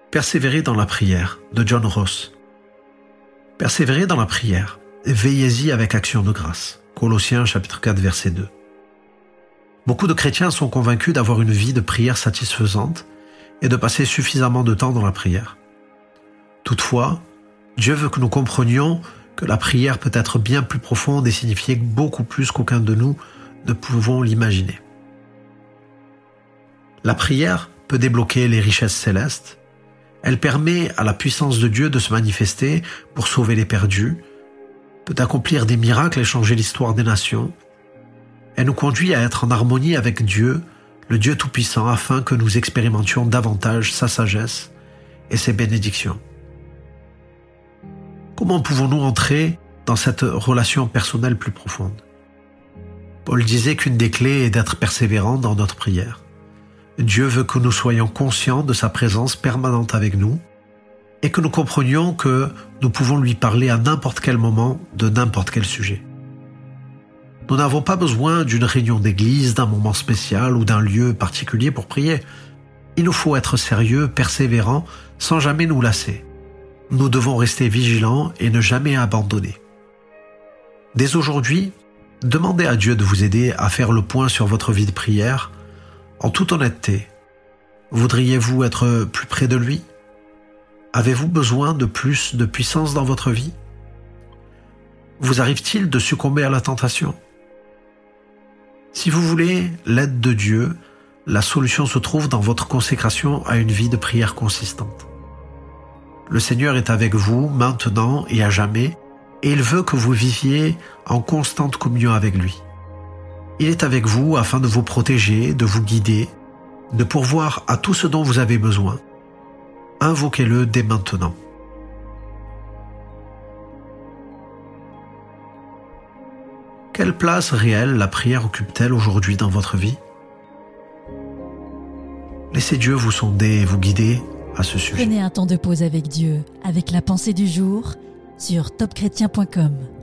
Persévérez dans la prière de John Ross. Persévérez dans la prière et veillez-y avec action de grâce. Colossiens chapitre 4 verset 2. Beaucoup de chrétiens sont convaincus d'avoir une vie de prière satisfaisante et de passer suffisamment de temps dans la prière. Toutefois, Dieu veut que nous comprenions que la prière peut être bien plus profonde et signifier beaucoup plus qu'aucun de nous ne pouvons l'imaginer. La prière peut débloquer les richesses célestes. Elle permet à la puissance de Dieu de se manifester pour sauver les perdus, peut accomplir des miracles et changer l'histoire des nations. Elle nous conduit à être en harmonie avec Dieu, le Dieu Tout-Puissant, afin que nous expérimentions davantage sa sagesse et ses bénédictions. Comment pouvons-nous entrer dans cette relation personnelle plus profonde? Paul disait qu'une des clés est d'être persévérant dans notre prière. Dieu veut que nous soyons conscients de sa présence permanente avec nous et que nous comprenions que nous pouvons lui parler à n'importe quel moment de n'importe quel sujet. Nous n'avons pas besoin d'une réunion d'église, d'un moment spécial ou d'un lieu particulier pour prier. Il nous faut être sérieux, persévérants, sans jamais nous lasser. Nous devons rester vigilants et ne jamais abandonner. Dès aujourd'hui, demandez à Dieu de vous aider à faire le point sur votre vie de prière. En toute honnêteté, voudriez-vous être plus près de lui? Avez-vous besoin de plus de puissance dans votre vie? Vous arrive-t-il de succomber à la tentation? Si vous voulez l'aide de Dieu, la solution se trouve dans votre consécration à une vie de prière consistante. Le Seigneur est avec vous maintenant et à jamais, et il veut que vous viviez en constante communion avec lui. Il est avec vous afin de vous protéger, de vous guider, de pourvoir à tout ce dont vous avez besoin. Invoquez-le dès maintenant. Quelle place réelle la prière occupe-t-elle aujourd'hui dans votre vie? Laissez Dieu vous sonder et vous guider à ce sujet. Prenez un temps de pause avec Dieu, avec la pensée du jour sur topchrétien.com.